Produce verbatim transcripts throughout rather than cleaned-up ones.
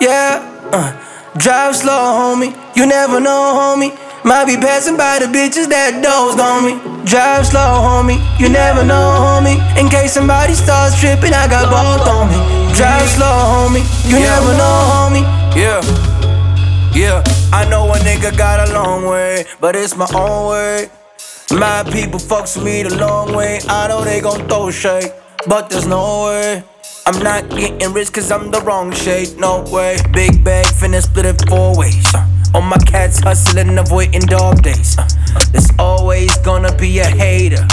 Yeah, uh, drive slow, homie. You never know, homie. Might be passing by the bitches that dozed on me. Drive slow, homie. You never know, homie. In case somebody starts tripping, I got both on me. Drive slow, homie. You Yeah. never know, homie. Yeah, yeah. I know a nigga got a long way, but it's my own way. My people fucks with me the long way. I know they gon' throw shade, but there's no way. I'm not getting rich cause I'm the wrong shade, no way. Big bag, finna split it four ways. uh, All my cats hustling, avoiding dog days. uh, There's always gonna be a hater.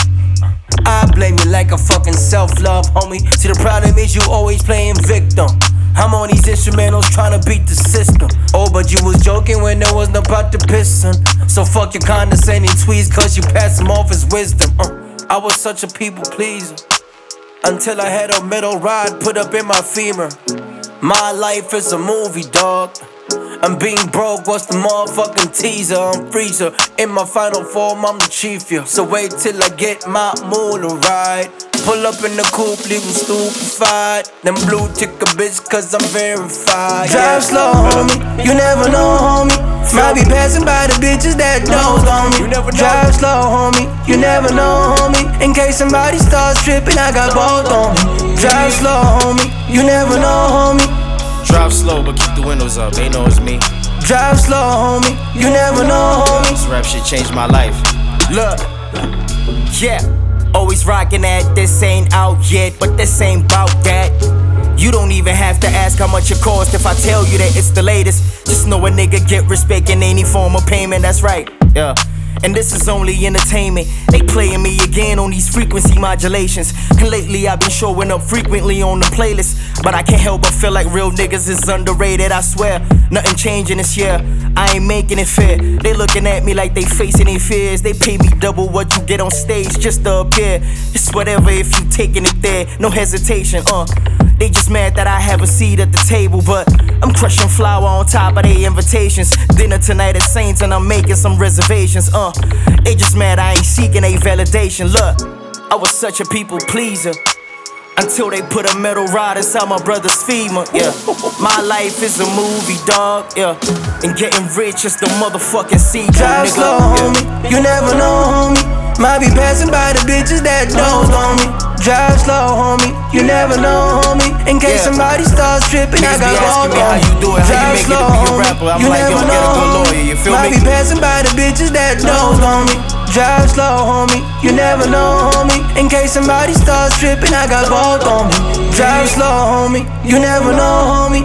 I blame you like a fucking self-love, homie. See, the problem is you always playing victim. I'm on these instrumentals trying to beat the system. Oh, but you was joking when there wasn't about to piss on. So fuck your condescending tweets, cause you pass them off as wisdom. uh, I was such a people pleaser until I had a metal rod put up in my femur. My life is a movie, dog. I'm being broke, what's the motherfucking teaser? I'm freezer, in my final form, I'm the chief, yeah. So wait till I get my moolah right. Pull up in the coupe, leave them stupefied. Them blue tick a bitch cause I'm verified. Drive slow, homie. You never know, homie. Might be passing by the bitches that dozed on me. You never know. Drive slow, homie. You never know, homie. In case somebody starts tripping, I got both on me. Drive slow, homie. You never know, homie. Drive slow, but keep the windows up. They know it's me. Drive slow, homie. You never know, homie. This rap shit changed my life. Look, yeah, always rocking that. This ain't out yet, but this ain't bout that. You don't even have to ask how much it cost if I tell you that it's the latest. Just know a nigga get respect in any form of payment, that's right, yeah. And this is only entertainment. They playing me again on these frequency modulations. And lately I've been showing up frequently on the playlist. But I can't help but feel like real niggas is underrated, I swear. Nothing changing this year, I ain't making it fair. They looking at me like they facing their fears. They pay me double what you get on stage just to appear. It's whatever if you taking it there, no hesitation, uh They just mad that I have a seat at the table, but I'm crushing flour on top of their invitations. Dinner tonight at Saints and I'm making some reservations, uh They just mad I ain't seeking a validation. Look, I was such a people pleaser until they put a metal rod inside my brother's femur, yeah. My life is a movie, dog, yeah. And getting rich is the motherfucking secret, Drive nigga, slow, yeah. homie. You never know, homie. Might be passing by the bitches that dozed on me. Drive slow, homie. You never know, homie. In case Yeah. somebody starts tripping, I Niggas got be asking both me how on you do it, how you Drive make it slow, to be a homie. rapper. I'm You like, yo, never get a know, good homie. lawyer, you feel Might me? be passing by the bitches that dozed on me. Drive slow, homie. You never know, homie. In case somebody starts tripping, I got both on me. Drive slow, homie. You never know, homie.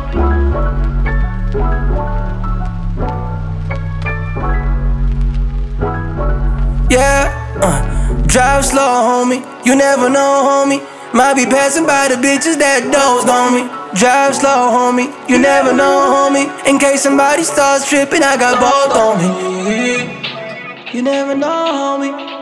Yeah, uh, drive slow, homie. You never know, homie. Might be passing by the bitches that dozed on me. Drive slow, homie. You never know, homie. In case somebody starts tripping, I got both on me. You never know, homie.